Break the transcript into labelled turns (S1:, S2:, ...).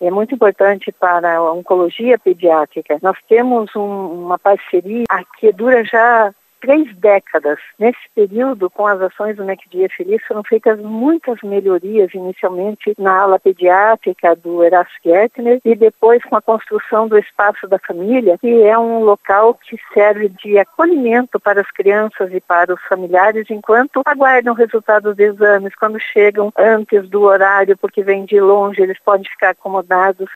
S1: é muito importante para a oncologia pediátrica. Nós temos uma parceria que dura já 3 décadas. Nesse período, com as ações do MEC Dia Feliz, foram feitas muitas melhorias, inicialmente na ala pediátrica do Erasto Gärtner e depois com a construção do Espaço da Família, que é um local que serve de acolhimento para as crianças e para os familiares enquanto aguardam o resultado dos exames. Quando chegam antes do horário, porque vêm de longe, eles podem ficar acomodados